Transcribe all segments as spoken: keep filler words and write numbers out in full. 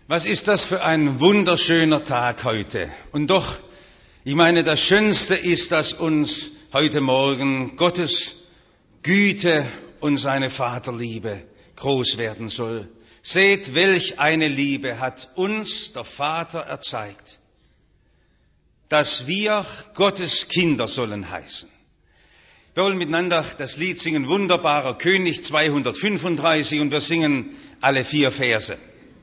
Was ist das für ein wunderschöner Tag heute? Und doch, ich meine, das Schönste ist, dass uns heute Morgen Gottes Güte und seine Vaterliebe groß werden soll. Seht, welch eine Liebe hat uns der Vater erzeigt, dass wir Gottes Kinder sollen heißen. Wir wollen miteinander das Lied singen, Wunderbarer König zweihundertfünfunddreißig, und wir singen alle vier Verse.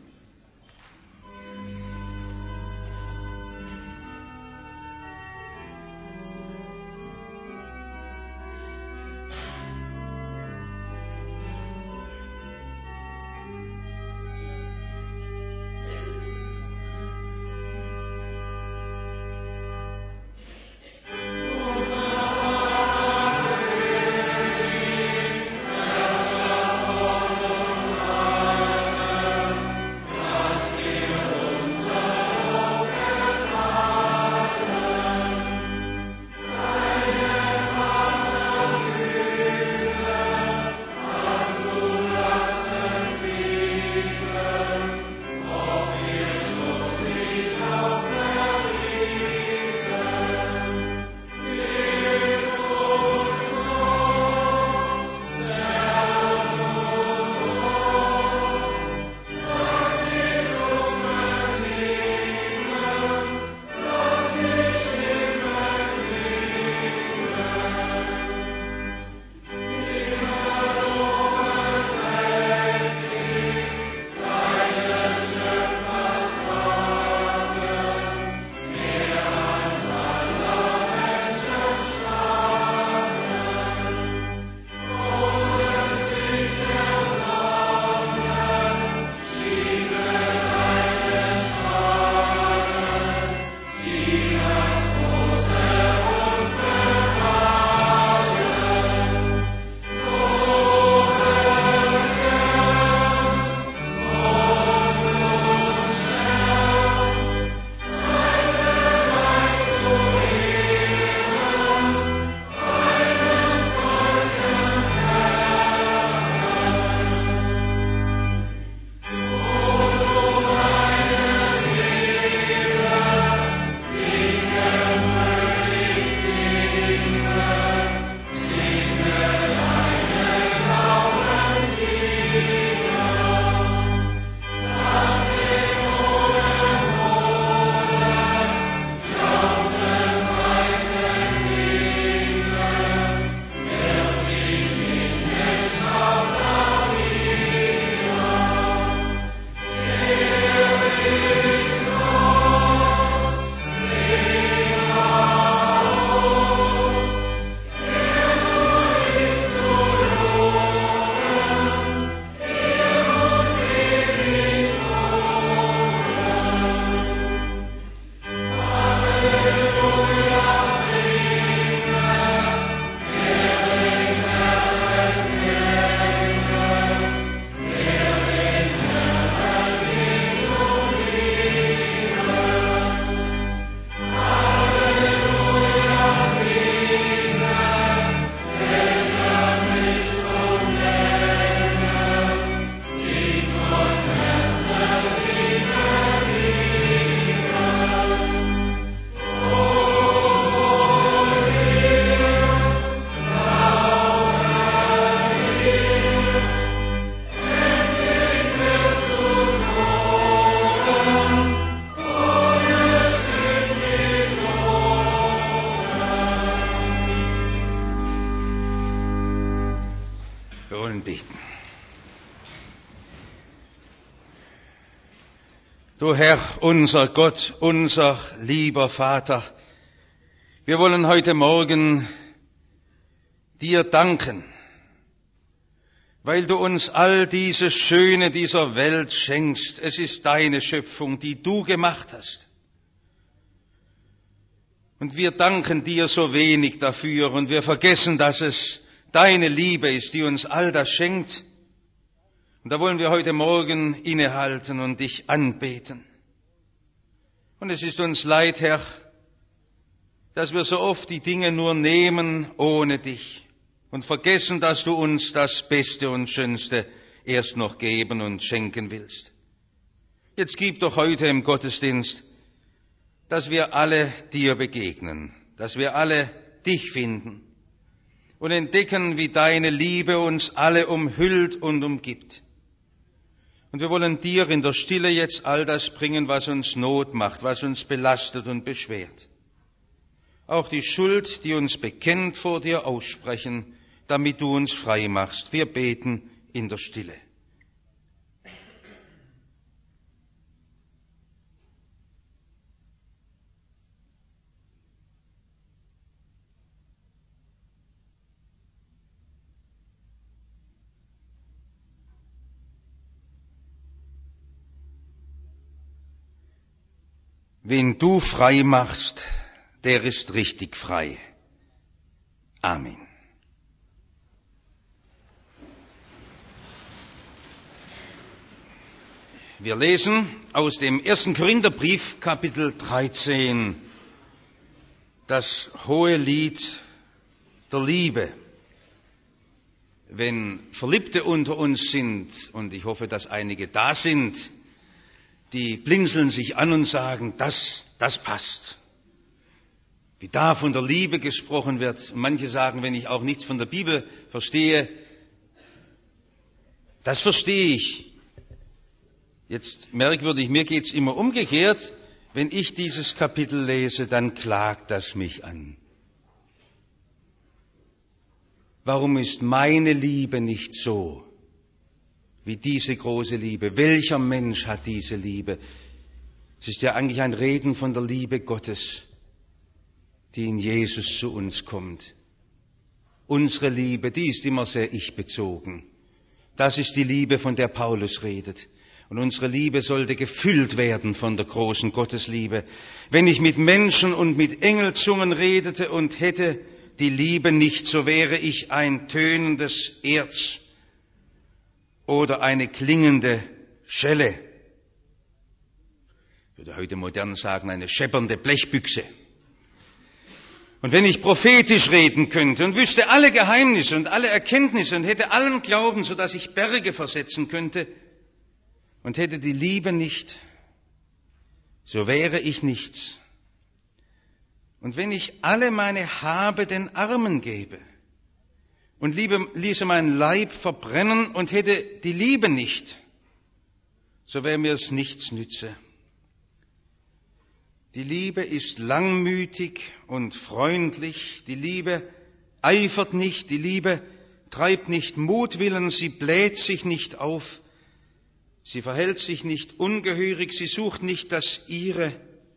Du Herr, unser Gott, unser lieber Vater, wir wollen heute Morgen dir danken, weil du uns all diese Schöne dieser Welt schenkst. Es ist deine Schöpfung, die du gemacht hast. Und wir danken dir so wenig dafür und wir vergessen, dass es deine Liebe ist, die uns all das schenkt. Und da wollen wir heute Morgen innehalten und dich anbeten. Und es ist uns leid, Herr, dass wir so oft die Dinge nur nehmen ohne dich und vergessen, dass du uns das Beste und Schönste erst noch geben und schenken willst. Jetzt gib doch heute im Gottesdienst, dass wir alle dir begegnen, dass wir alle dich finden und entdecken, wie deine Liebe uns alle umhüllt und umgibt. Und wir wollen dir in der Stille jetzt all das bringen, was uns Not macht, was uns belastet und beschwert. Auch die Schuld, die uns bekennt, vor dir aussprechen, damit du uns frei machst. Wir beten in der Stille. Wen du frei machst, der ist richtig frei. Amen. Wir lesen aus dem ersten Korintherbrief, Kapitel dreizehn, das hohe Lied der Liebe. Wenn Verliebte unter uns sind, und ich hoffe, dass einige da sind, die blinzeln sich an und sagen, das, das passt. Wie da von der Liebe gesprochen wird. Und manche sagen, wenn ich auch nichts von der Bibel verstehe, das verstehe ich. Jetzt merkwürdig, mir geht's immer umgekehrt. Wenn ich dieses Kapitel lese, dann klagt das mich an. Warum ist meine Liebe nicht so wie diese große Liebe? Welcher Mensch hat diese Liebe? Es ist ja eigentlich ein Reden von der Liebe Gottes, die in Jesus zu uns kommt. Unsere Liebe, die ist immer sehr ich-bezogen. Das ist die Liebe, von der Paulus redet. Und unsere Liebe sollte gefüllt werden von der großen Gottesliebe. Wenn ich mit Menschen und mit Engelzungen redete und hätte die Liebe nicht, so wäre ich ein tönendes Erz oder eine klingende Schelle. Ich würde heute modern sagen, eine scheppernde Blechbüchse. Und wenn ich prophetisch reden könnte und wüsste alle Geheimnisse und alle Erkenntnisse und hätte allen Glauben, sodass ich Berge versetzen könnte und hätte die Liebe nicht, so wäre ich nichts. Und wenn ich alle meine Habe den Armen gebe und liebe, ließe meinen Leib verbrennen und hätte die Liebe nicht, so wäre mir es nichts nütze. Die Liebe ist langmütig und freundlich, die Liebe eifert nicht, die Liebe treibt nicht Mutwillen, sie bläht sich nicht auf, sie verhält sich nicht ungehörig, sie sucht nicht das Ihre,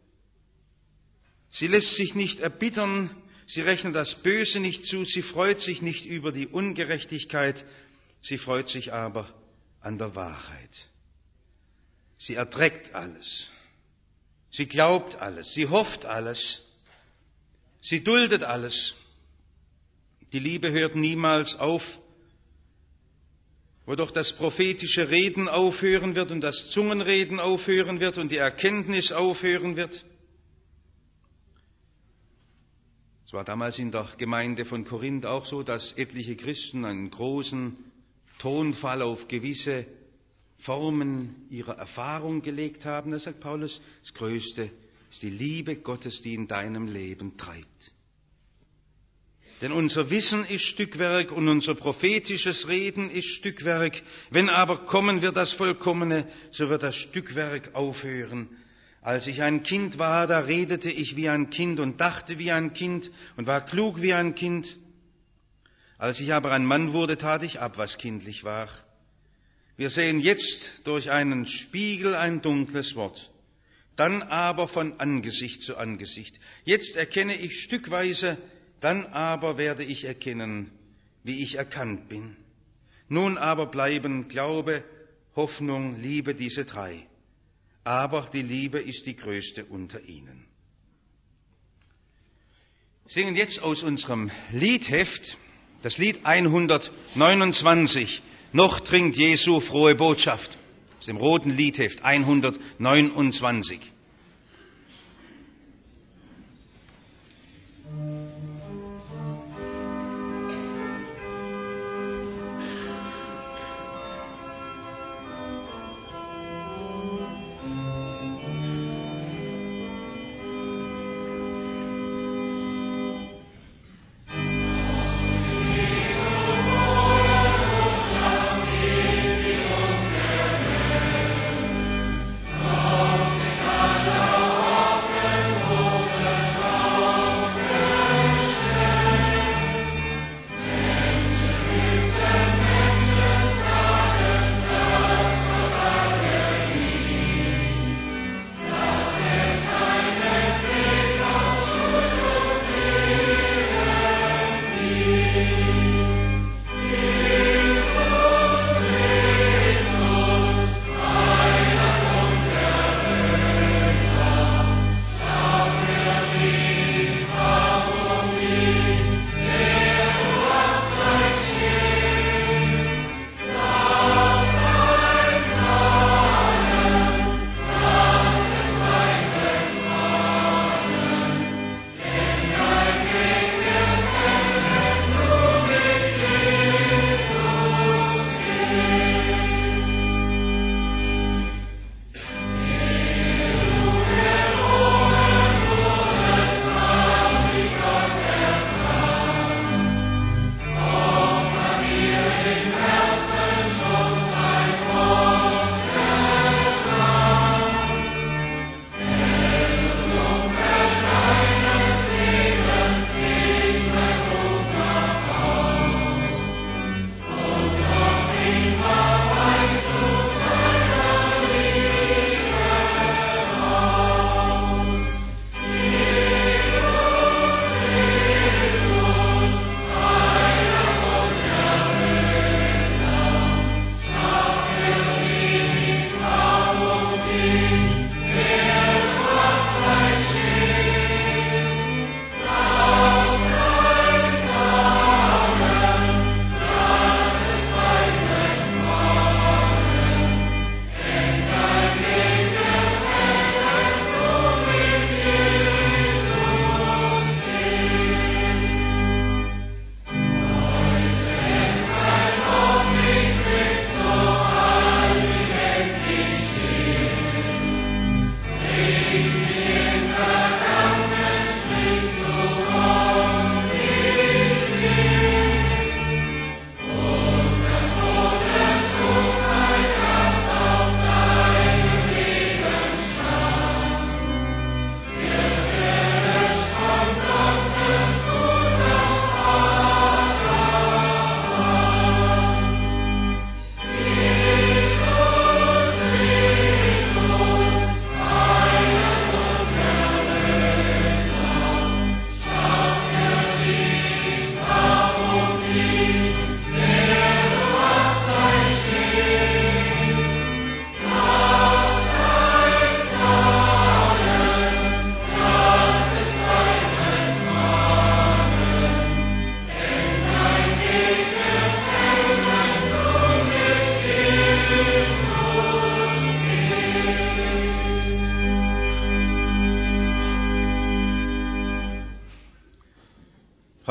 sie lässt sich nicht erbittern, sie rechnet das Böse nicht zu, sie freut sich nicht über die Ungerechtigkeit, sie freut sich aber an der Wahrheit. Sie erträgt alles, sie glaubt alles, sie hofft alles, sie duldet alles. Die Liebe hört niemals auf. Wo doch das prophetische Reden aufhören wird und das Zungenreden aufhören wird und die Erkenntnis aufhören wird. Es war damals in der Gemeinde von Korinth auch so, dass etliche Christen einen großen Tonfall auf gewisse Formen ihrer Erfahrung gelegt haben. Da sagt Paulus, das Größte ist die Liebe Gottes, die in deinem Leben treibt. Denn unser Wissen ist Stückwerk und unser prophetisches Reden ist Stückwerk. Wenn aber kommen wird das Vollkommene, so wird das Stückwerk aufhören. Als ich ein Kind war, da redete ich wie ein Kind und dachte wie ein Kind und war klug wie ein Kind. Als ich aber ein Mann wurde, tat ich ab, was kindlich war. Wir sehen jetzt durch einen Spiegel ein dunkles Wort, dann aber von Angesicht zu Angesicht. Jetzt erkenne ich stückweise, dann aber werde ich erkennen, wie ich erkannt bin. Nun aber bleiben Glaube, Hoffnung, Liebe, diese drei. Aber die Liebe ist die größte unter ihnen. Wir singen jetzt aus unserem Liedheft, das Lied hundertneunundzwanzig, Noch trinkt Jesu frohe Botschaft, aus dem roten Liedheft hundertneunundzwanzig.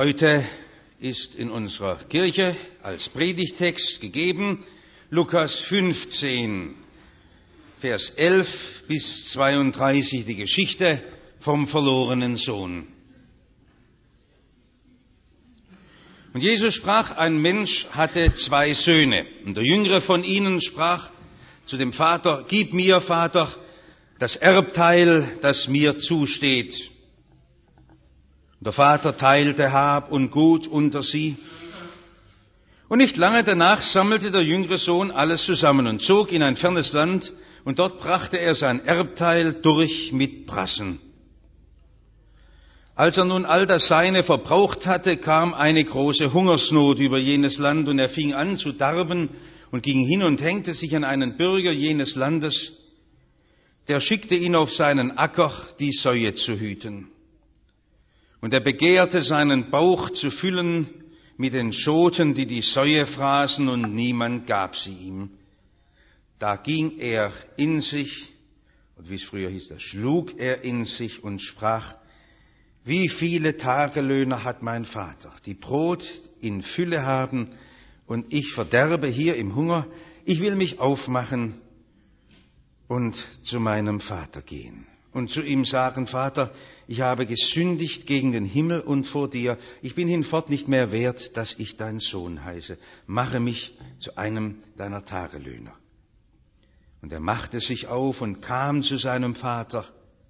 Heute ist in unserer Kirche als Predigtext gegeben Lukas fünfzehn, Vers elf bis zweiunddreißig, die Geschichte vom verlorenen Sohn. Und Jesus sprach, ein Mensch hatte zwei Söhne. Und der jüngere von ihnen sprach zu dem Vater, gib mir, Vater, das Erbteil, das mir zusteht. Und der Vater teilte Hab und Gut unter sie. Und nicht lange danach sammelte der jüngere Sohn alles zusammen und zog in ein fernes Land, und dort brachte er sein Erbteil durch mit Prassen. Als er nun all das Seine verbraucht hatte, kam eine große Hungersnot über jenes Land, und er fing an zu darben und ging hin und hängte sich an einen Bürger jenes Landes. Der schickte ihn auf seinen Acker, die Säue zu hüten. Und er begehrte, seinen Bauch zu füllen mit den Schoten, die die Säue fraßen, und niemand gab sie ihm. Da ging er in sich, und wie es früher hieß, da schlug er in sich und sprach, wie viele Tagelöhner hat mein Vater, die Brot in Fülle haben, und ich verderbe hier im Hunger. Ich will mich aufmachen und zu meinem Vater gehen und zu ihm sagen, Vater, ich habe gesündigt gegen den Himmel und vor dir. Ich bin hinfort nicht mehr wert, dass ich dein Sohn heiße. Mache mich zu einem deiner Tagelöhner. Und er machte sich auf und kam zu seinem Vater.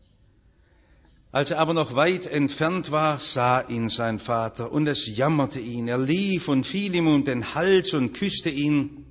Als er aber noch weit entfernt war, sah ihn sein Vater, und es jammerte ihn. Er lief und fiel ihm um den Hals und küsste ihn.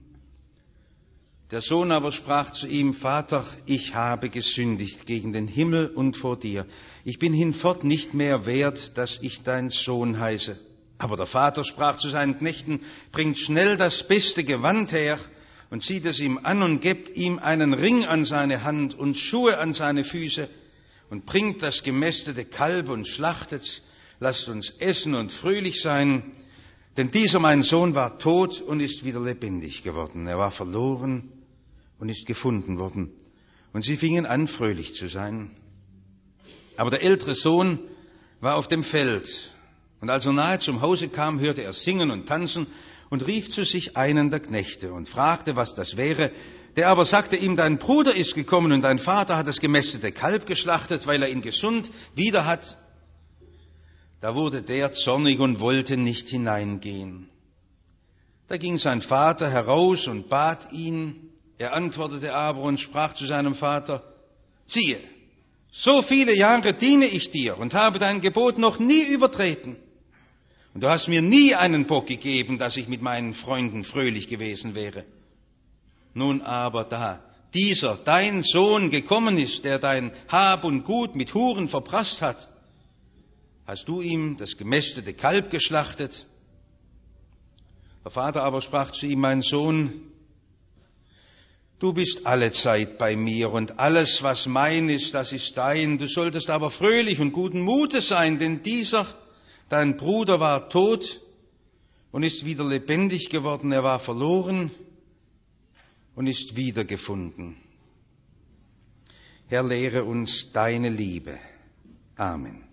Der Sohn aber sprach zu ihm, Vater, ich habe gesündigt gegen den Himmel und vor dir. Ich bin hinfort nicht mehr wert, dass ich dein Sohn heiße. Aber der Vater sprach zu seinen Knechten, bringt schnell das beste Gewand her und zieht es ihm an und gebt ihm einen Ring an seine Hand und Schuhe an seine Füße. Und bringt das gemästete Kalb und schlachtet's, lasst uns essen und fröhlich sein, denn dieser mein Sohn war tot und ist wieder lebendig geworden. Er war verloren und ist gefunden worden. Und sie fingen an, fröhlich zu sein. Aber der ältere Sohn war auf dem Feld. Und als er nahe zum Hause kam, hörte er singen und tanzen und rief zu sich einen der Knechte und fragte, was das wäre. Der aber sagte ihm, dein Bruder ist gekommen und dein Vater hat das gemästete Kalb geschlachtet, weil er ihn gesund wieder hat. Da wurde der zornig und wollte nicht hineingehen. Da ging sein Vater heraus und bat ihn. Er antwortete aber und sprach zu seinem Vater, siehe, so viele Jahre diene ich dir und habe dein Gebot noch nie übertreten. Und du hast mir nie einen Bock gegeben, dass ich mit meinen Freunden fröhlich gewesen wäre. Nun aber da dieser, dein Sohn, gekommen ist, der dein Hab und Gut mit Huren verprasst hat, hast du ihm das gemästete Kalb geschlachtet? Der Vater aber sprach zu ihm, mein Sohn, du bist allezeit bei mir und alles, was mein ist, das ist dein. Du solltest aber fröhlich und guten Mutes sein, denn dieser, dein Bruder, war tot und ist wieder lebendig geworden. Er war verloren und ist wiedergefunden. Herr, lehre uns deine Liebe. Amen.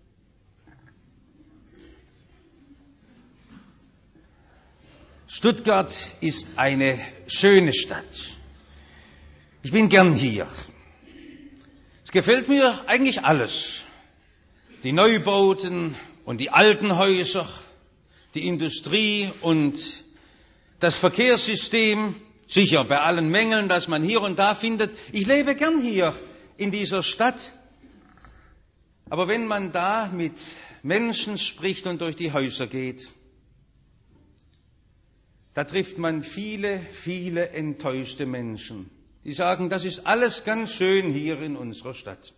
Stuttgart ist eine schöne Stadt. Ich bin gern hier. Es gefällt mir eigentlich alles. Die Neubauten und die alten Häuser, die Industrie und das Verkehrssystem, sicher bei allen Mängeln, dass man hier und da findet. Ich lebe gern hier in dieser Stadt. Aber wenn man da mit Menschen spricht und durch die Häuser geht, da trifft man viele, viele enttäuschte Menschen, die sagen, das ist alles ganz schön hier in unserer Stadt.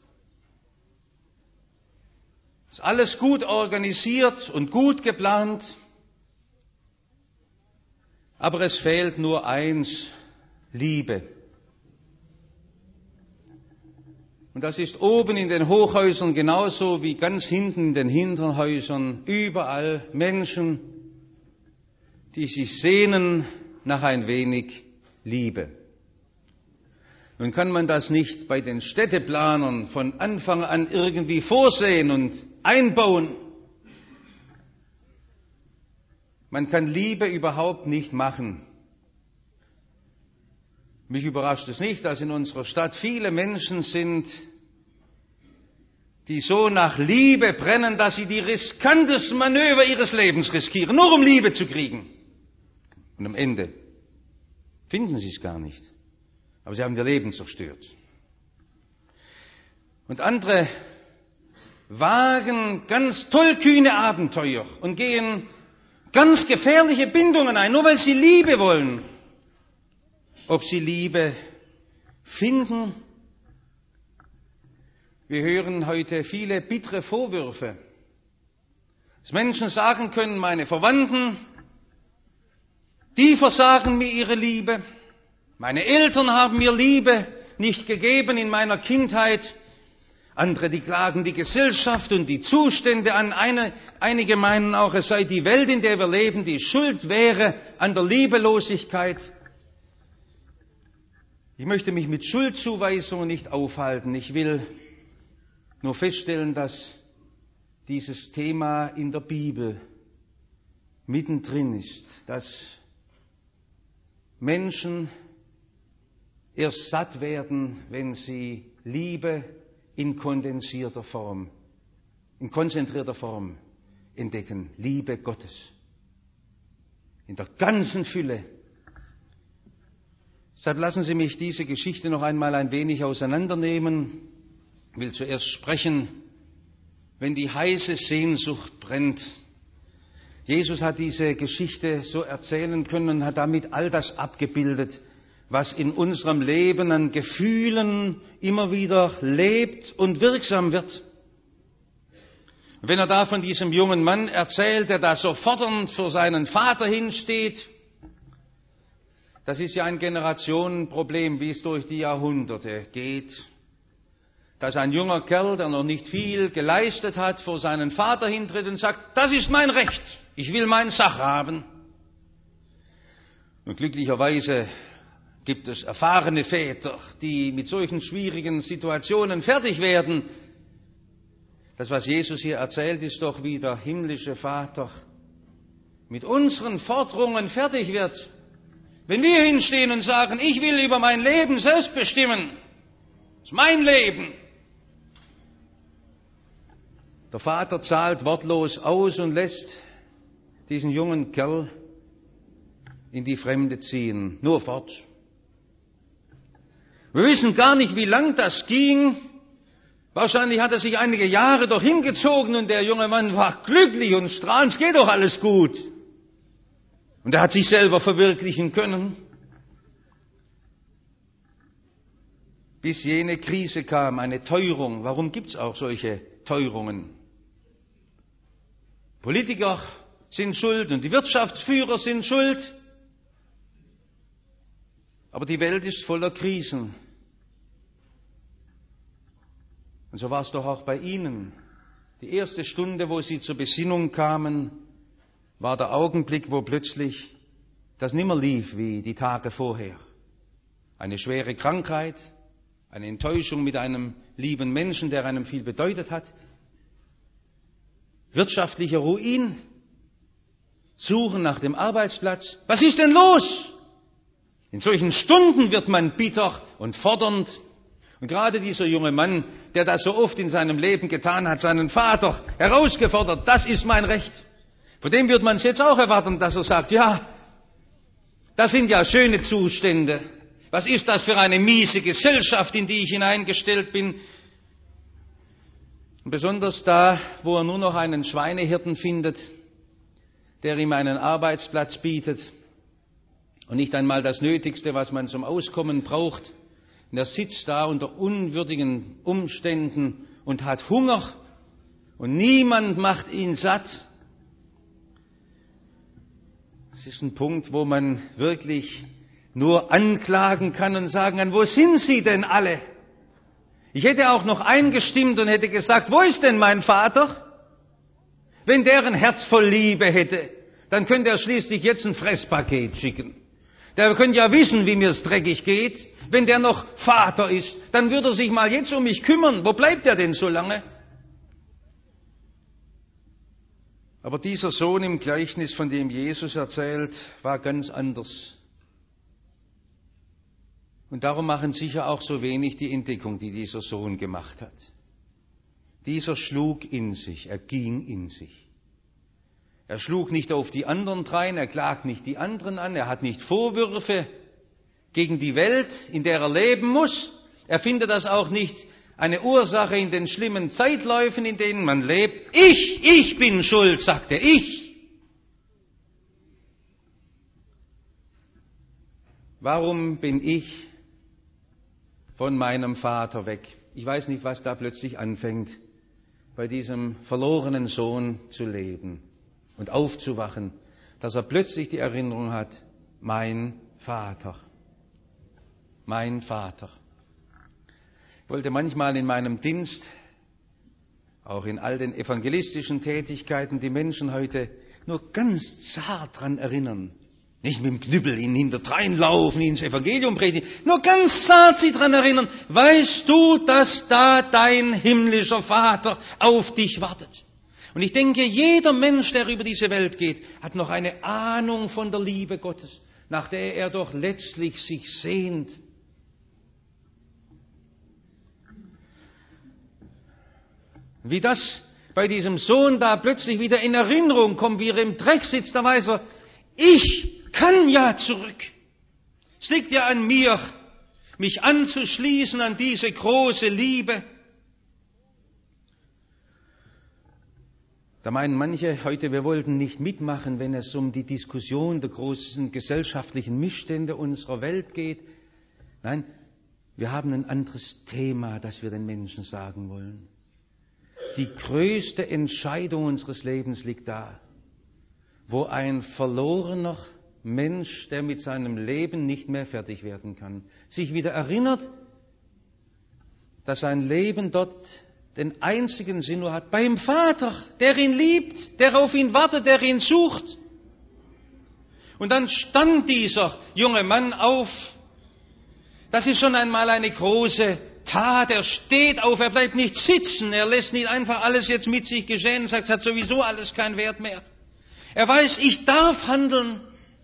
Ist alles gut organisiert und gut geplant. Aber es fehlt nur eins, Liebe. Und das ist oben in den Hochhäusern genauso wie ganz hinten in den Hinterhäusern. Überall Menschen, die sich sehnen nach ein wenig Liebe. Nun kann man das nicht bei den Städteplanern von Anfang an irgendwie vorsehen und einbauen. Man kann Liebe überhaupt nicht machen. Mich überrascht es nicht, dass in unserer Stadt viele Menschen sind, die so nach Liebe brennen, dass sie die riskantesten Manöver ihres Lebens riskieren, nur um Liebe zu kriegen. Und am Ende finden sie es gar nicht. Aber sie haben ihr Leben zerstört. Und andere wagen ganz tollkühne Abenteuer und gehen ganz gefährliche Bindungen ein, nur weil sie Liebe wollen. Ob sie Liebe finden? Wir hören heute viele bittere Vorwürfe, dass Menschen sagen können, meine Verwandten, die versagen mir ihre Liebe, meine Eltern haben mir Liebe nicht gegeben in meiner Kindheit, andere, die klagen die Gesellschaft und die Zustände an, Eine, einige meinen auch, es sei die Welt, in der wir leben, die schuld wäre an der Liebelosigkeit. Ich möchte mich mit Schuldzuweisungen nicht aufhalten, ich will nur feststellen, dass dieses Thema in der Bibel mittendrin ist, dass Menschen erst satt werden, wenn sie Liebe in kondensierter Form, in konzentrierter Form entdecken. Liebe Gottes. In der ganzen Fülle. Deshalb lassen Sie mich diese Geschichte noch einmal ein wenig auseinandernehmen. Ich will zuerst sprechen, wenn die heiße Sehnsucht brennt. Jesus hat diese Geschichte so erzählen können und hat damit all das abgebildet, was in unserem Leben an Gefühlen immer wieder lebt und wirksam wird. Wenn er da von diesem jungen Mann erzählt, der da so fordernd für seinen Vater hinsteht, das ist ja ein Generationenproblem, wie es durch die Jahrhunderte geht. Dass ein junger Kerl, der noch nicht viel geleistet hat, vor seinen Vater hintritt und sagt, das ist mein Recht, ich will meine Sache haben. Und glücklicherweise gibt es erfahrene Väter, die mit solchen schwierigen Situationen fertig werden. Das, was Jesus hier erzählt, ist doch, wie der himmlische Vater mit unseren Forderungen fertig wird. Wenn wir hinstehen und sagen, ich will über mein Leben selbst bestimmen, das ist mein Leben. Der Vater zahlt wortlos aus und lässt diesen jungen Kerl in die Fremde ziehen, nur fort. Wir wissen gar nicht, wie lang das ging. Wahrscheinlich hat er sich einige Jahre doch hingezogen und der junge Mann war glücklich und strahlend, es geht doch alles gut. Und er hat sich selber verwirklichen können. Bis jene Krise kam, eine Teuerung. Warum gibt's auch solche Teuerungen? Politiker sind schuld und die Wirtschaftsführer sind schuld. Aber die Welt ist voller Krisen. Und so war es doch auch bei Ihnen. Die erste Stunde, wo Sie zur Besinnung kamen, war der Augenblick, wo plötzlich das nimmer lief wie die Tage vorher. Eine schwere Krankheit, eine Enttäuschung mit einem lieben Menschen, der einem viel bedeutet hat. Wirtschaftlicher Ruin, Suchen nach dem Arbeitsplatz. Was ist denn los? In solchen Stunden wird man bitter und fordernd. Und gerade dieser junge Mann, der das so oft in seinem Leben getan hat, seinen Vater herausgefordert, das ist mein Recht. Von dem wird man es jetzt auch erwarten, dass er sagt, ja, das sind ja schöne Zustände. Was ist das für eine miese Gesellschaft, in die ich hineingestellt bin? Und besonders da, wo er nur noch einen Schweinehirten findet, der ihm einen Arbeitsplatz bietet und nicht einmal das Nötigste, was man zum Auskommen braucht. Und er sitzt da unter unwürdigen Umständen und hat Hunger und niemand macht ihn satt. Das ist ein Punkt, wo man wirklich nur anklagen kann und sagen kann, wo sind sie denn alle? Ich hätte auch noch eingestimmt und hätte gesagt, wo ist denn mein Vater? Wenn der ein Herz voll Liebe hätte, dann könnte er schließlich jetzt ein Fresspaket schicken. Der könnte ja wissen, wie mir es dreckig geht. Wenn der noch Vater ist, dann würde er sich mal jetzt um mich kümmern. Wo bleibt er denn so lange? Aber dieser Sohn im Gleichnis, von dem Jesus erzählt, war ganz anders. Und darum machen sicher auch so wenig die Entdeckung, die dieser Sohn gemacht hat. Dieser schlug in sich, er ging in sich. Er schlug nicht auf die anderen drein, er klagt nicht die anderen an, er hat nicht Vorwürfe gegen die Welt, in der er leben muss. Er findet das auch nicht eine Ursache in den schlimmen Zeitläufen, in denen man lebt. Ich, ich bin schuld, sagt er, ich. Warum bin ich von meinem Vater weg? Ich weiß nicht, was da plötzlich anfängt, bei diesem verlorenen Sohn zu leben und aufzuwachen, dass er plötzlich die Erinnerung hat, mein Vater, mein Vater. Ich wollte manchmal in meinem Dienst, auch in all den evangelistischen Tätigkeiten, die Menschen heute nur ganz zart dran erinnern. Nicht mit dem Knüppel ihnen hinterdrein laufen, ihnen das Evangelium predigen, nur ganz zart sie dran erinnern. Weißt du, dass da dein himmlischer Vater auf dich wartet? Und ich denke, jeder Mensch, der über diese Welt geht, hat noch eine Ahnung von der Liebe Gottes, nach der er doch letztlich sich sehnt. Wie das bei diesem Sohn da plötzlich wieder in Erinnerung kommt, wie er im Dreck sitzt, da weiß er, ich kann ja zurück. Es liegt ja an mir, mich anzuschließen an diese große Liebe. Da meinen manche heute, wir wollten nicht mitmachen, wenn es um die Diskussion der großen gesellschaftlichen Missstände unserer Welt geht. Nein, wir haben ein anderes Thema, das wir den Menschen sagen wollen. Die größte Entscheidung unseres Lebens liegt da, wo ein verlorener Mensch, der mit seinem Leben nicht mehr fertig werden kann, sich wieder erinnert, dass sein Leben dort den einzigen Sinn nur hat, beim Vater, der ihn liebt, der auf ihn wartet, der ihn sucht. Und dann stand dieser junge Mann auf. Das ist schon einmal eine große Tat. Er steht auf, er bleibt nicht sitzen, er lässt nicht einfach alles jetzt mit sich geschehen und sagt, es hat sowieso alles keinen Wert mehr. Er weiß, ich darf handeln.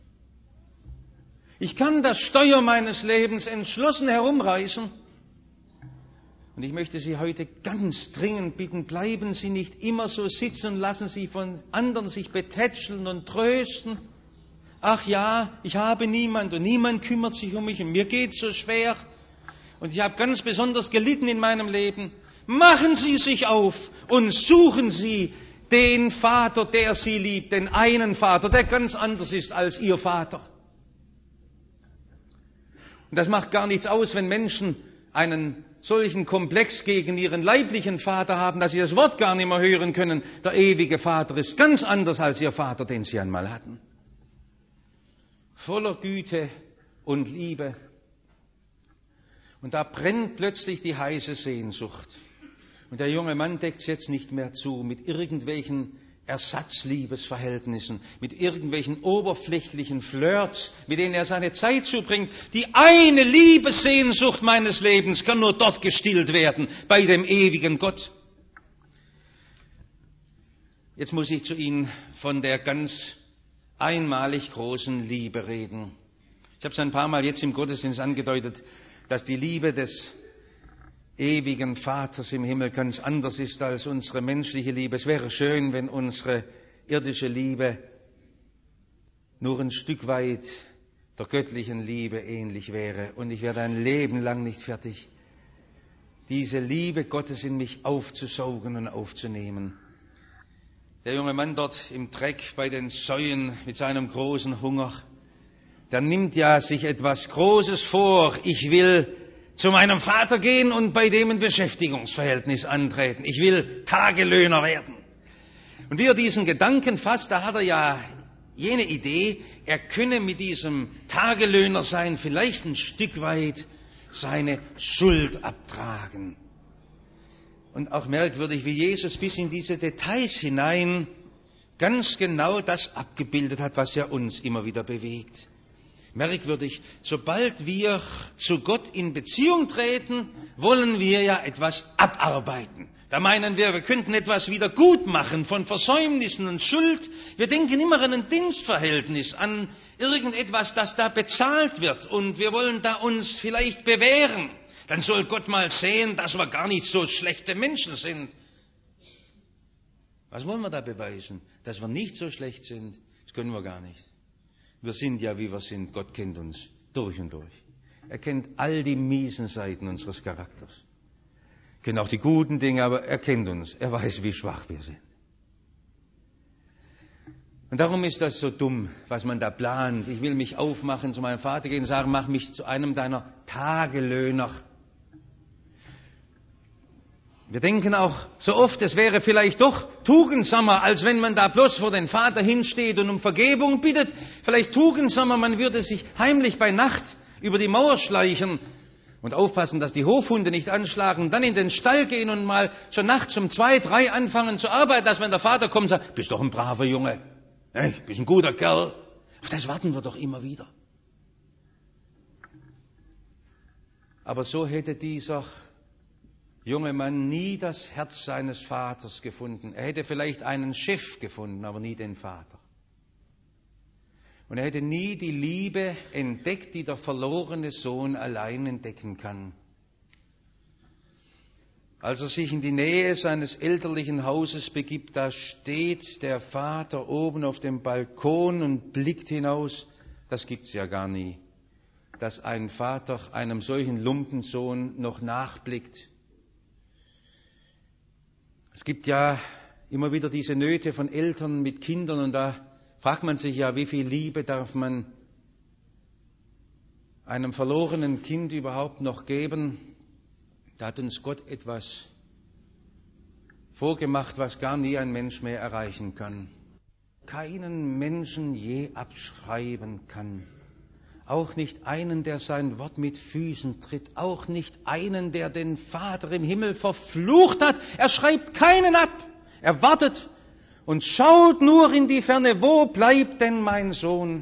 Ich kann das Steuer meines Lebens entschlossen herumreißen. Und ich möchte Sie heute ganz dringend bitten, bleiben Sie nicht immer so sitzen und lassen Sie von anderen sich betätscheln und trösten. Ach ja, ich habe niemand und niemand kümmert sich um mich und mir geht's so schwer. Und ich habe ganz besonders gelitten in meinem Leben. Machen Sie sich auf und suchen Sie den Vater, der Sie liebt, den einen Vater, der ganz anders ist als Ihr Vater. Und das macht gar nichts aus, wenn Menschen einen solchen Komplex gegen ihren leiblichen Vater haben, dass sie das Wort gar nicht mehr hören können. Der ewige Vater ist ganz anders als ihr Vater, den sie einmal hatten. Voller Güte und Liebe. Und da brennt plötzlich die heiße Sehnsucht. Und der junge Mann deckt es jetzt nicht mehr zu mit irgendwelchen Ersatzliebesverhältnissen, mit irgendwelchen oberflächlichen Flirts, mit denen er seine Zeit zubringt. Die eine Liebessehnsucht meines Lebens kann nur dort gestillt werden, bei dem ewigen Gott. Jetzt muss ich zu Ihnen von der ganz einmalig großen Liebe reden. Ich habe es ein paar Mal jetzt im Gottesdienst angedeutet, dass die Liebe des ewigen Vaters im Himmel ganz anders ist als unsere menschliche Liebe. Es wäre schön, wenn unsere irdische Liebe nur ein Stück weit der göttlichen Liebe ähnlich wäre. Und ich werde ein Leben lang nicht fertig, diese Liebe Gottes in mich aufzusaugen und aufzunehmen. Der junge Mann dort im Dreck bei den Säuen mit seinem großen Hunger, der nimmt ja sich etwas Großes vor. Ich will zu meinem Vater gehen und bei dem ein Beschäftigungsverhältnis antreten. Ich will Tagelöhner werden. Und wie er diesen Gedanken fasst, da hat er ja jene Idee, er könne mit diesem Tagelöhner sein vielleicht ein Stück weit seine Schuld abtragen. Und auch merkwürdig, wie Jesus bis in diese Details hinein ganz genau das abgebildet hat, was ja uns immer wieder bewegt. Merkwürdig, sobald wir zu Gott in Beziehung treten, wollen wir ja etwas abarbeiten. Da meinen wir, wir könnten etwas wieder gut machen von Versäumnissen und Schuld. Wir denken immer an ein Dienstverhältnis, an irgendetwas, das da bezahlt wird. Und wir wollen da uns vielleicht bewähren. Dann soll Gott mal sehen, dass wir gar nicht so schlechte Menschen sind. Was wollen wir da beweisen? Dass wir nicht so schlecht sind, das können wir gar nicht. Wir sind ja, wie wir sind. Gott kennt uns durch und durch. Er kennt all die miesen Seiten unseres Charakters. Er kennt auch die guten Dinge, aber er kennt uns. Er weiß, wie schwach wir sind. Und darum ist das so dumm, was man da plant. Ich will mich aufmachen, zu meinem Vater gehen und sagen, mach mich zu einem deiner Tagelöhner. Wir denken auch so oft, es wäre vielleicht doch tugendsamer, als wenn man da bloß vor den Vater hinsteht und um Vergebung bittet. Vielleicht tugendsamer, man würde sich heimlich bei Nacht über die Mauer schleichen und aufpassen, dass die Hofhunde nicht anschlagen, dann in den Stall gehen und mal schon nachts um zwei, drei anfangen zu arbeiten, dass wenn der Vater kommt und sagt, bist doch ein braver Junge, bist ein guter Kerl. Auf das warten wir doch immer wieder. Aber so hätte dieser junge Mann nie das Herz seines Vaters gefunden. Er hätte vielleicht einen Chef gefunden, aber nie den Vater. Und er hätte nie die Liebe entdeckt, die der verlorene Sohn allein entdecken kann. Als er sich in die Nähe seines elterlichen Hauses begibt, da steht der Vater oben auf dem Balkon und blickt hinaus. Das gibt's ja gar nie, dass ein Vater einem solchen Lumpensohn noch nachblickt. Es gibt ja immer wieder diese Nöte von Eltern mit Kindern und da fragt man sich ja, wie viel Liebe darf man einem verlorenen Kind überhaupt noch geben? Da hat uns Gott etwas vorgemacht, was gar nie ein Mensch mehr erreichen kann. Keinen Menschen je abschreiben kann. Auch nicht einen, der sein Wort mit Füßen tritt. Auch nicht einen, der den Vater im Himmel verflucht hat. Er schreibt keinen ab. Er wartet und schaut nur in die Ferne. Wo bleibt denn mein Sohn?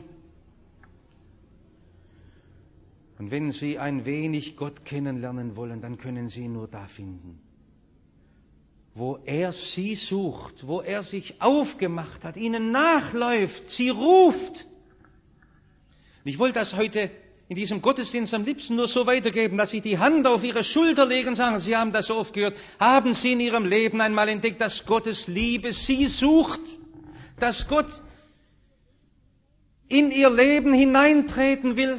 Und wenn Sie ein wenig Gott kennenlernen wollen, dann können Sie ihn nur da finden, wo er Sie sucht, wo er sich aufgemacht hat, Ihnen nachläuft, Sie ruft. Ich wollte das heute in diesem Gottesdienst am liebsten nur so weitergeben, dass Sie die Hand auf Ihre Schulter legen und sagen, Sie haben das so oft gehört, haben Sie in Ihrem Leben einmal entdeckt, dass Gottes Liebe Sie sucht, dass Gott in Ihr Leben hineintreten will?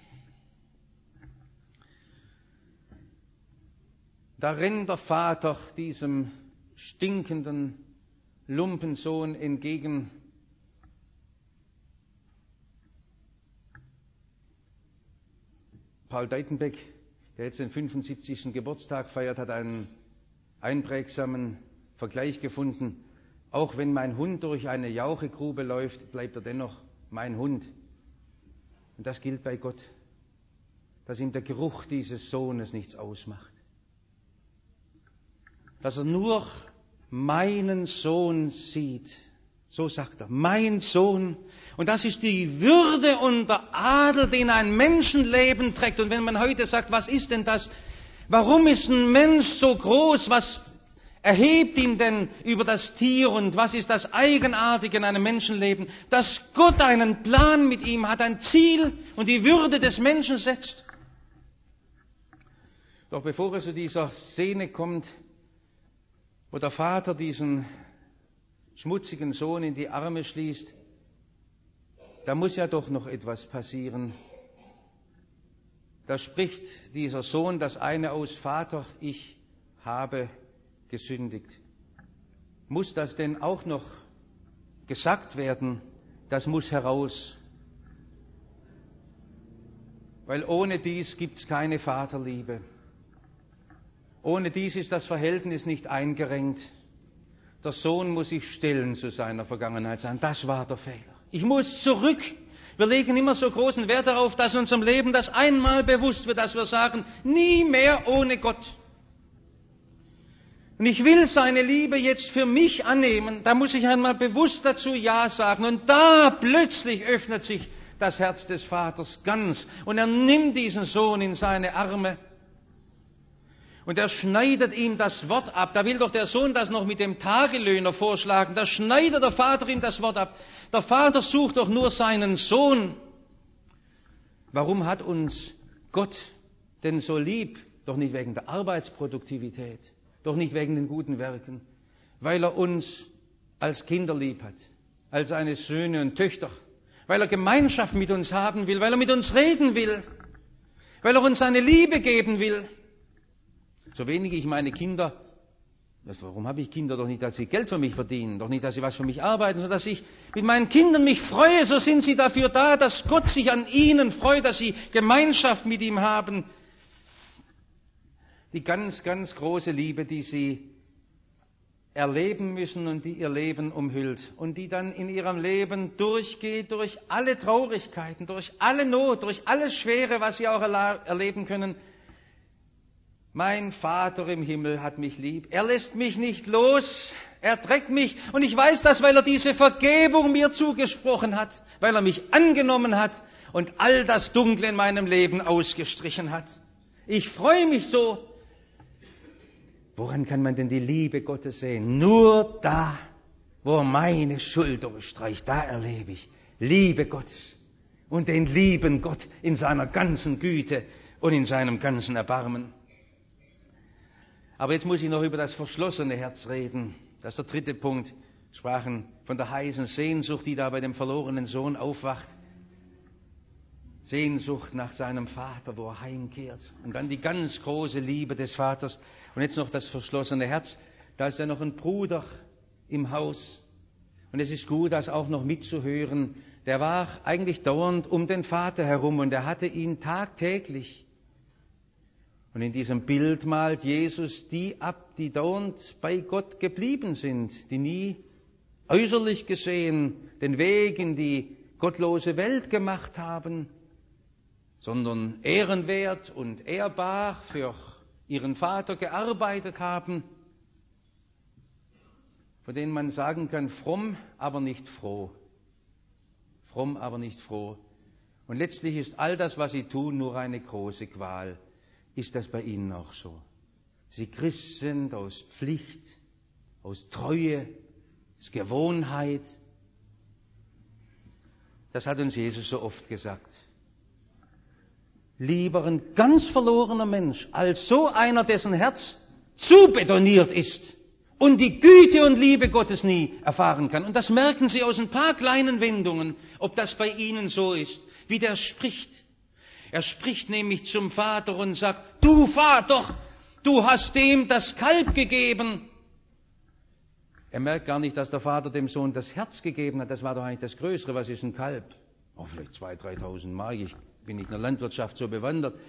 Da rennt der Vater diesem stinkenden Lumpensohn entgegen. Paul Deitenbeck, der jetzt den fünfundsiebzigsten Geburtstag feiert, hat einen einprägsamen Vergleich gefunden. Auch wenn mein Hund durch eine Jauchegrube läuft, bleibt er dennoch mein Hund. Und das gilt bei Gott, dass ihm der Geruch dieses Sohnes nichts ausmacht. Dass er nur meinen Sohn sieht. So sagt er, mein Sohn. Und das ist die Würde und der Adel, den ein Menschenleben trägt. Und wenn man heute sagt, was ist denn das? Warum ist ein Mensch so groß? Was erhebt ihn denn über das Tier? Und was ist das Eigenartige in einem Menschenleben? Dass Gott einen Plan mit ihm hat, ein Ziel und die Würde des Menschen setzt. Doch bevor es zu dieser Szene kommt, wo der Vater diesen schmutzigen Sohn in die Arme schließt, da muss ja doch noch etwas passieren. Da spricht dieser Sohn das eine aus, Vater, ich habe gesündigt. Muss das denn auch noch gesagt werden? Das muss heraus. Weil ohne dies gibt's keine Vaterliebe. Ohne dies ist das Verhältnis nicht eingerenkt. Der Sohn muss sich stellen zu seiner Vergangenheit sein. Das war der Fehler. Ich muss zurück. Wir legen immer so großen Wert darauf, dass unserem Leben das einmal bewusst wird, dass wir sagen, nie mehr ohne Gott. Und ich will seine Liebe jetzt für mich annehmen. Da muss ich einmal bewusst dazu Ja sagen. Und da plötzlich öffnet sich das Herz des Vaters ganz. Und er nimmt diesen Sohn in seine Arme und er schneidet ihm das Wort ab. Da will doch der Sohn das noch mit dem Tagelöhner vorschlagen. Da schneidet der Vater ihm das Wort ab. Der Vater sucht doch nur seinen Sohn. Warum hat uns Gott denn so lieb? Doch nicht wegen der Arbeitsproduktivität, doch nicht wegen den guten Werken, weil er uns als Kinder lieb hat, als seine Söhne und Töchter, weil er Gemeinschaft mit uns haben will, weil er mit uns reden will, weil er uns seine Liebe geben will. So wenig ich meine Kinder, warum habe ich Kinder? Doch nicht, dass sie Geld für mich verdienen, doch nicht, dass sie was für mich arbeiten, sondern dass ich mit meinen Kindern mich freue, so sind sie dafür da, dass Gott sich an ihnen freut, dass sie Gemeinschaft mit ihm haben. Die ganz, ganz große Liebe, die sie erleben müssen und die ihr Leben umhüllt und die dann in ihrem Leben durchgeht, durch alle Traurigkeiten, durch alle Not, durch alles Schwere, was sie auch erleben können. Mein Vater im Himmel hat mich lieb. Er lässt mich nicht los. Er trägt mich. Und ich weiß das, weil er diese Vergebung mir zugesprochen hat, weil er mich angenommen hat und all das Dunkle in meinem Leben ausgestrichen hat. Ich freue mich so. Woran kann man denn die Liebe Gottes sehen? Nur da, wo er meine Schuld durchstreicht, da erlebe ich Liebe Gottes und den lieben Gott in seiner ganzen Güte und in seinem ganzen Erbarmen. Aber jetzt muss ich noch über das verschlossene Herz reden. Das ist der dritte Punkt. Wir sprachen von der heißen Sehnsucht, die da bei dem verlorenen Sohn aufwacht. Sehnsucht nach seinem Vater, wo er heimkehrt. Und dann die ganz große Liebe des Vaters. Und jetzt noch das verschlossene Herz. Da ist ja noch ein Bruder im Haus. Und es ist gut, das auch noch mitzuhören. Der war eigentlich dauernd um den Vater herum und er hatte ihn tagtäglich. Und in diesem Bild malt Jesus die ab, die dauernd bei Gott geblieben sind, die nie äußerlich gesehen den Weg in die gottlose Welt gemacht haben, sondern ehrenwert und ehrbar für ihren Vater gearbeitet haben, von denen man sagen kann, fromm, aber nicht froh. Fromm, aber nicht froh. Und letztlich ist all das, was sie tun, nur eine große Qual. Ist das bei Ihnen auch so? Sie Christ sind aus Pflicht, aus Treue, aus Gewohnheit. Das hat uns Jesus so oft gesagt. Lieber ein ganz verlorener Mensch als so einer, dessen Herz zu betoniert ist und die Güte und Liebe Gottes nie erfahren kann. Und das merken Sie aus ein paar kleinen Wendungen, ob das bei Ihnen so ist, wie der spricht. Er spricht nämlich zum Vater und sagt, du Vater, du hast dem das Kalb gegeben. Er merkt gar nicht, dass der Vater dem Sohn das Herz gegeben hat. Das war doch eigentlich das Größere. Was ist ein Kalb? Oh, vielleicht zweitausend, dreitausend Mark. Ich bin nicht in der Landwirtschaft so bewandert.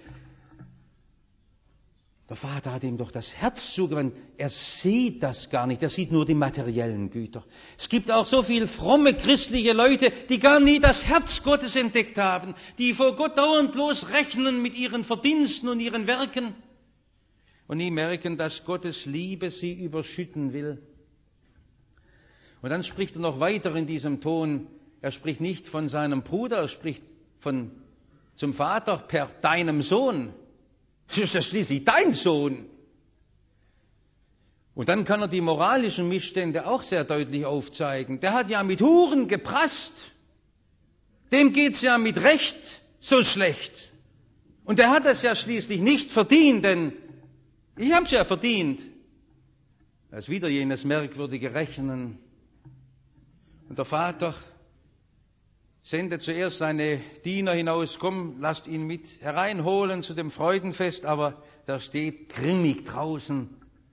Der Vater hat ihm doch das Herz zugewandt. Er sieht das gar nicht. Er sieht nur die materiellen Güter. Es gibt auch so viele fromme christliche Leute, die gar nie das Herz Gottes entdeckt haben, die vor Gott dauernd bloß rechnen mit ihren Verdiensten und ihren Werken und nie merken, dass Gottes Liebe sie überschütten will. Und dann spricht er noch weiter in diesem Ton. Er spricht nicht von seinem Bruder, er spricht von, zum Vater per deinem Sohn. Das ist ja schließlich dein Sohn. Und dann kann er die moralischen Missstände auch sehr deutlich aufzeigen. Der hat ja mit Huren geprasst. Dem geht's ja mit Recht so schlecht. Und der hat das ja schließlich nicht verdient, denn ich hab's ja verdient. Das ist wieder jenes merkwürdige Rechnen. Und der Vater sendet zuerst seine Diener hinaus, komm, lasst ihn mit hereinholen zu dem Freudenfest, aber da steht grimmig draußen.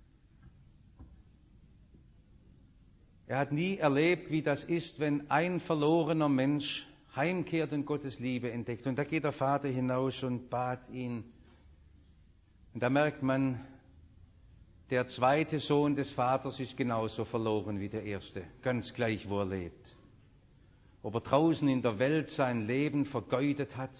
Er hat nie erlebt, wie das ist, wenn ein verlorener Mensch heimkehrt und Gottes Liebe entdeckt. Und da geht der Vater hinaus und bat ihn. Und da merkt man, der zweite Sohn des Vaters ist genauso verloren wie der erste, ganz gleich, wo er lebt. Ob er draußen in der Welt sein Leben vergeudet hat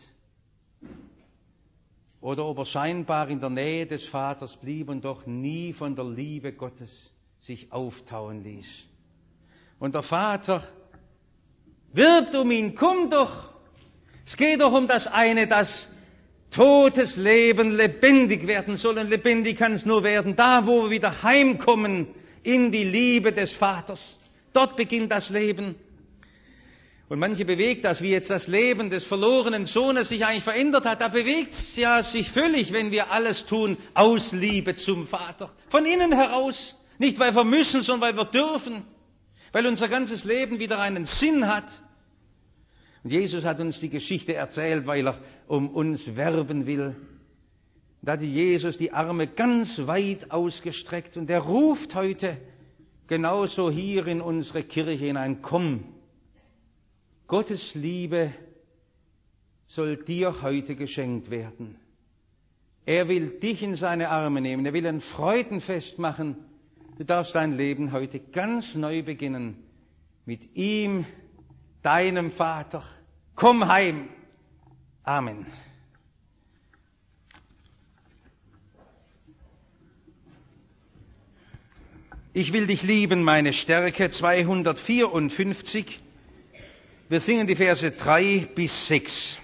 oder ob er scheinbar in der Nähe des Vaters blieb und doch nie von der Liebe Gottes sich auftauen ließ. Und der Vater wirbt um ihn, komm doch, Es geht doch um das eine, dass totes Leben lebendig werden soll. Und lebendig kann es nur werden, da wo wir wieder heimkommen in die Liebe des Vaters. Dort beginnt das Leben. Und manche bewegt das, wie jetzt das Leben des verlorenen Sohnes sich eigentlich verändert hat. Da bewegt es ja sich völlig, wenn wir alles tun aus Liebe zum Vater. Von innen heraus. Nicht, weil wir müssen, sondern weil wir dürfen. Weil unser ganzes Leben wieder einen Sinn hat. Und Jesus hat uns die Geschichte erzählt, weil er um uns werben will. Da hat Jesus die Arme ganz weit ausgestreckt. Und er ruft heute genauso hier in unsere Kirche hinein, komm. Gottes Liebe soll dir heute geschenkt werden. Er will dich in seine Arme nehmen. Er will ein Freudenfest machen. Du darfst dein Leben heute ganz neu beginnen. Mit ihm, deinem Vater. Komm heim. Amen. Ich will dich lieben, meine Stärke, zweihundertvierundfünfzig. Wir singen die Verse drei bis sechs.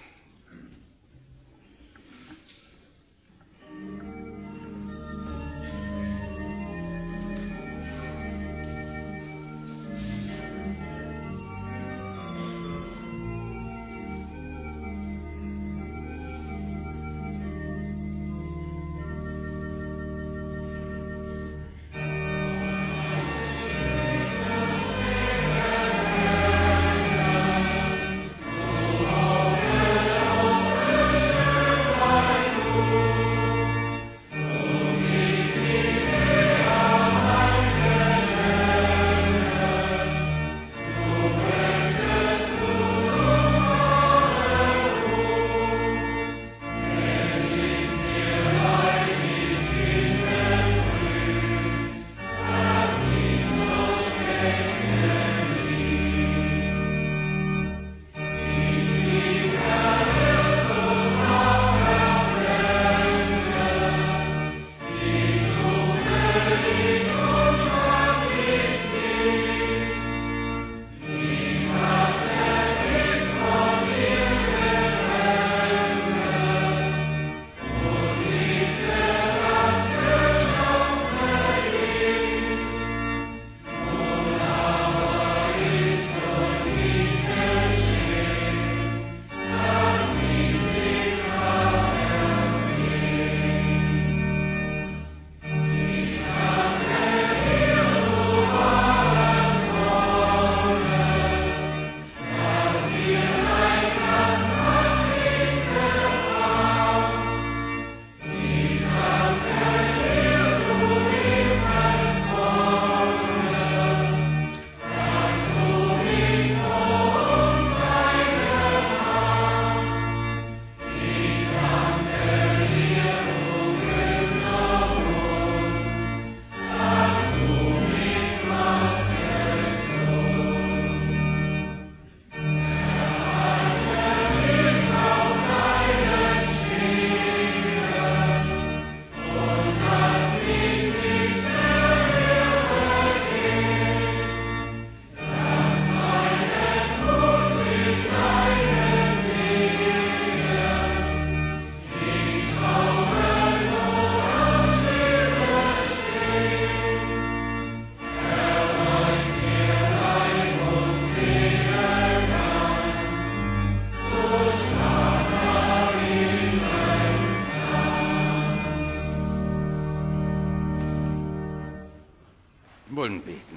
wollen beten.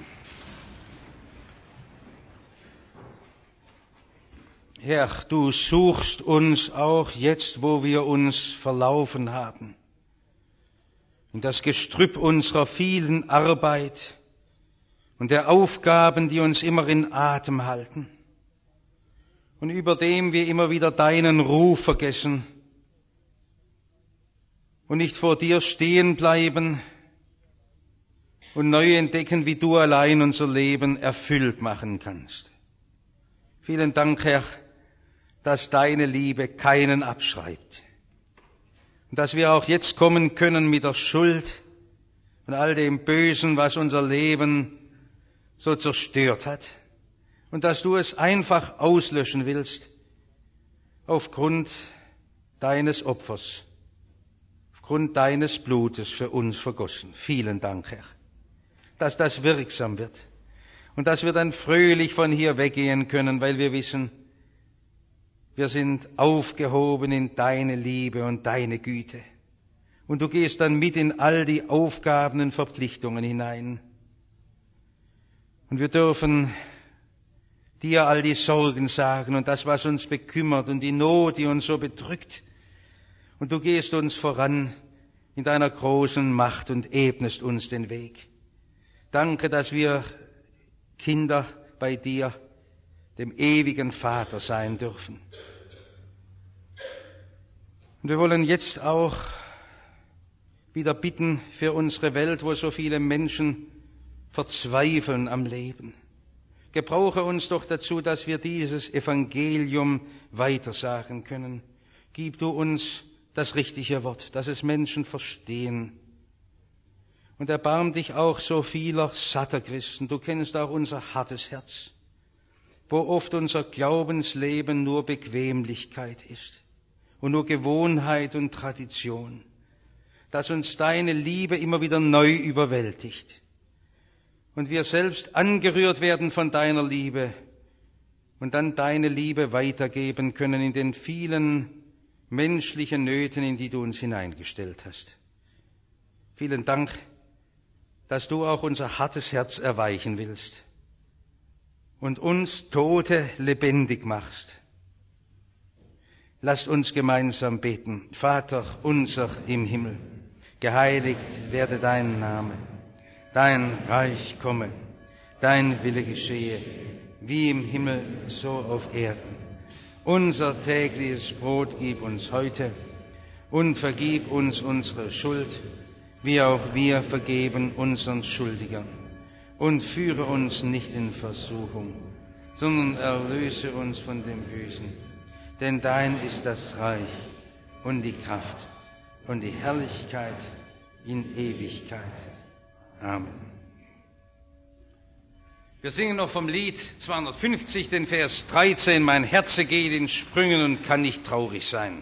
Herr, du suchst uns auch jetzt, wo wir uns verlaufen haben. In das Gestrüpp unserer vielen Arbeit und der Aufgaben, die uns immer in Atem halten. Und über dem wir immer wieder deinen Ruf vergessen und nicht vor dir stehen bleiben und neu entdecken, wie du allein unser Leben erfüllt machen kannst. Vielen Dank, Herr, dass deine Liebe keinen abschreibt. Und dass wir auch jetzt kommen können mit der Schuld und all dem Bösen, was unser Leben so zerstört hat. Und dass du es einfach auslöschen willst aufgrund deines Opfers, aufgrund deines Blutes für uns vergossen. Vielen Dank, Herr, dass das wirksam wird und dass wir dann fröhlich von hier weggehen können, weil wir wissen, wir sind aufgehoben in deine Liebe und deine Güte. Und du gehst dann mit in all die Aufgaben und Verpflichtungen hinein. Und wir dürfen dir all die Sorgen sagen und das, was uns bekümmert und die Not, die uns so bedrückt. Und du gehst uns voran in deiner großen Macht und ebnest uns den Weg. Danke, dass wir Kinder bei dir, dem ewigen Vater, sein dürfen. Und wir wollen jetzt auch wieder bitten für unsere Welt, wo so viele Menschen verzweifeln am Leben. Gebrauche uns doch dazu, dass wir dieses Evangelium weitersagen können. Gib du uns das richtige Wort, dass es Menschen verstehen. Und erbarm dich auch so vieler satter Christen. Du kennst auch unser hartes Herz, wo oft unser Glaubensleben nur Bequemlichkeit ist und nur Gewohnheit und Tradition, dass uns deine Liebe immer wieder neu überwältigt und wir selbst angerührt werden von deiner Liebe und dann deine Liebe weitergeben können in den vielen menschlichen Nöten, in die du uns hineingestellt hast. Vielen Dank, dass du auch unser hartes Herz erweichen willst und uns Tote lebendig machst. Lasst uns gemeinsam beten. Vater unser im Himmel, geheiligt werde dein Name, dein Reich komme, dein Wille geschehe, wie im Himmel, so auf Erden. Unser tägliches Brot gib uns heute und vergib uns unsere Schuld, wie auch wir vergeben unseren Schuldigern. Und führe uns nicht in Versuchung, sondern erlöse uns von dem Bösen. Denn dein ist das Reich und die Kraft und die Herrlichkeit in Ewigkeit. Amen. Wir singen noch vom Lied zweihundertfünfzig, den Vers dreizehn. Mein Herze geht in Sprüngen und kann nicht traurig sein.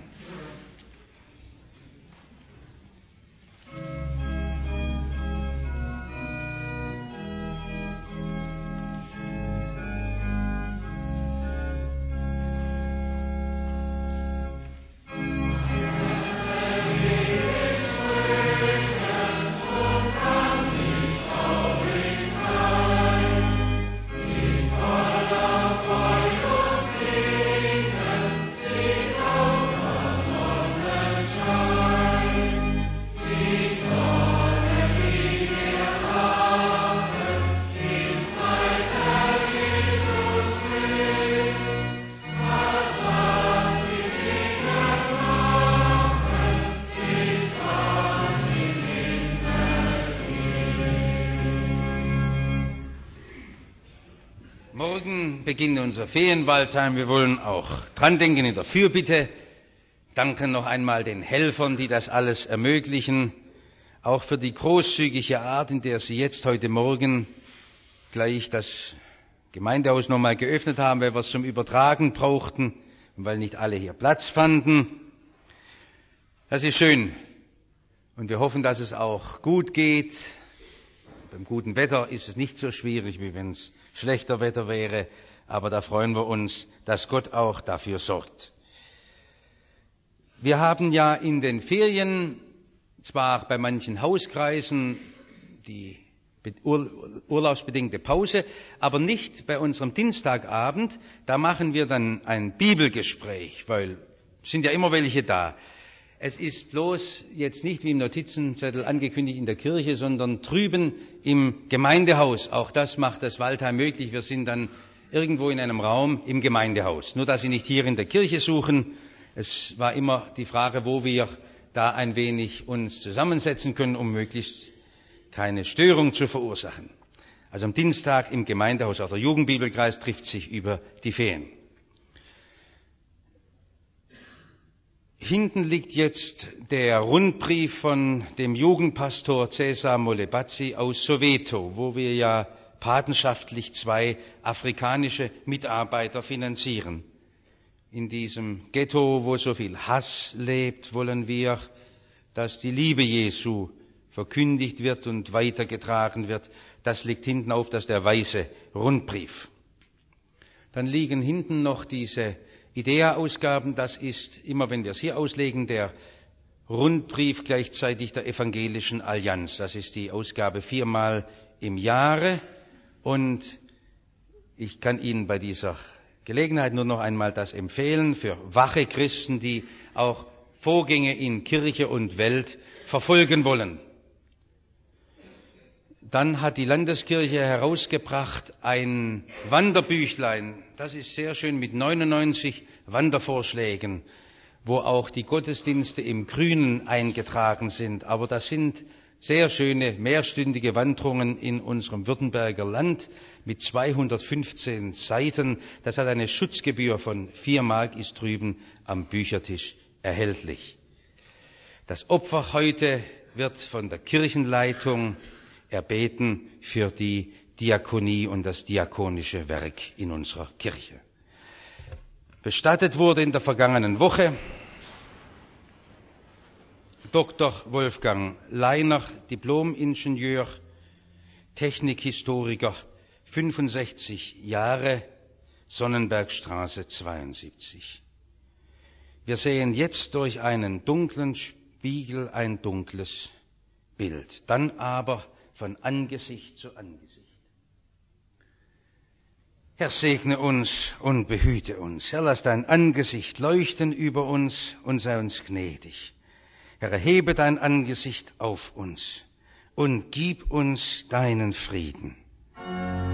Morgen beginnt unser Ferienwaldheim. Wir wollen auch dran denken in der Fürbitte. Danken noch einmal den Helfern, die das alles ermöglichen. Auch für die großzügige Art, in der sie jetzt heute Morgen gleich das Gemeindehaus nochmal geöffnet haben, weil wir es zum Übertragen brauchten und weil nicht alle hier Platz fanden. Das ist schön. Und wir hoffen, dass es auch gut geht. Beim guten Wetter ist es nicht so schwierig, wie wenn es schlechter Wetter wäre, aber da freuen wir uns, dass Gott auch dafür sorgt. Wir haben ja in den Ferien zwar bei manchen Hauskreisen die urlaubsbedingte Pause, aber nicht bei unserem Dienstagabend. Da machen wir dann ein Bibelgespräch, weil es sind ja immer welche da. Es ist bloß jetzt nicht wie im Notizenzettel angekündigt in der Kirche, sondern drüben im Gemeindehaus. Auch das macht das Waldheim möglich. Wir sind dann irgendwo in einem Raum im Gemeindehaus. Nur, dass Sie nicht hier in der Kirche suchen. Es war immer die Frage, wo wir da ein wenig uns zusammensetzen können, um möglichst keine Störung zu verursachen. Also am Dienstag im Gemeindehaus, auch der Jugendbibelkreis trifft sich über die Ferien. Hinten liegt jetzt der Rundbrief von dem Jugendpastor Cesar Molebazzi aus Soweto, wo wir ja patenschaftlich zwei afrikanische Mitarbeiter finanzieren. In diesem Ghetto, wo so viel Hass lebt, wollen wir, dass die Liebe Jesu verkündigt wird und weitergetragen wird. Das liegt hinten auf, das ist der weiße Rundbrief. Dann liegen hinten noch diese Idea-Ausgaben. Das ist, immer wenn wir es hier auslegen, der Rundbrief gleichzeitig der Evangelischen Allianz. Das ist die Ausgabe viermal im Jahre. Und ich kann Ihnen bei dieser Gelegenheit nur noch einmal das empfehlen für wache Christen, die auch Vorgänge in Kirche und Welt verfolgen wollen. Dann hat die Landeskirche herausgebracht ein Wanderbüchlein. Das ist sehr schön mit neunundneunzig Wandervorschlägen, wo auch die Gottesdienste im Grünen eingetragen sind. Aber das sind sehr schöne mehrstündige Wanderungen in unserem Württemberger Land mit zweihundertfünfzehn Seiten. Das hat eine Schutzgebühr von vier Mark, ist drüben am Büchertisch erhältlich. Das Opfer heute wird von der Kirchenleitung erbeten für die Diakonie und das diakonische Werk in unserer Kirche. Bestattet wurde in der vergangenen Woche Doktor Wolfgang Leiner, Diplom-Ingenieur, Technikhistoriker, fünfundsechzig Jahre, Sonnenbergstraße zweiundsiebzig. Wir sehen jetzt durch einen dunklen Spiegel ein dunkles Bild, dann aber von Angesicht zu Angesicht. Herr, segne uns und behüte uns. Herr, lass dein Angesicht leuchten über uns und sei uns gnädig. Herr, erhebe dein Angesicht auf uns und gib uns deinen Frieden.